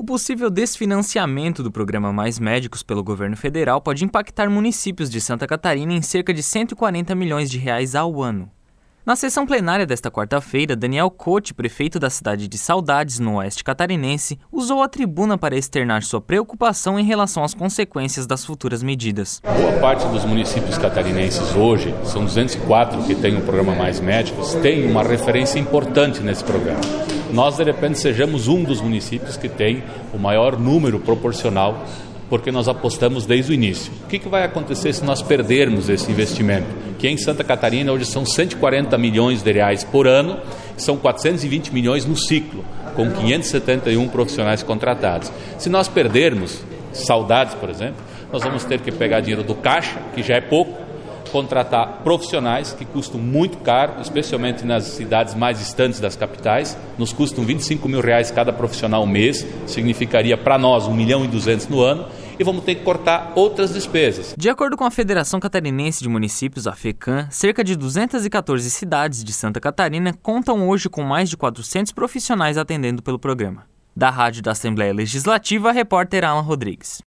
possível desfinanciamento do programa Mais Médicos pelo governo federal pode impactar municípios de Santa Catarina em cerca de R$140 milhões ao ano. Na sessão plenária desta quarta-feira, Daniel Cote, prefeito da cidade de Saudades, no oeste catarinense, usou a tribuna para externar sua preocupação em relação às consequências das futuras medidas. Boa parte dos municípios catarinenses hoje, são 204 que têm o programa Mais Médicos, tem uma referência importante nesse programa. Nós, de repente, sejamos um dos municípios que tem o maior número proporcional, porque nós apostamos desde o início. O que vai acontecer se nós perdermos esse investimento? Que em Santa Catarina hoje são R$140 milhões por ano, são 420 milhões no ciclo, com 571 profissionais contratados. Se nós perdermos Saudades, por exemplo, nós vamos ter que pegar dinheiro do caixa, que já é pouco, contratar profissionais que custam muito caro, especialmente nas cidades mais distantes das capitais, nos custam R$25 mil cada profissional mês, significaria para nós R$1.200.000 no ano, e vamos ter que cortar outras despesas. De acordo com a Federação Catarinense de Municípios, a FECAM, cerca de 214 cidades de Santa Catarina contam hoje com mais de 400 profissionais atendendo pelo programa. Da Rádio da Assembleia Legislativa, a repórter Alan Rodrigues.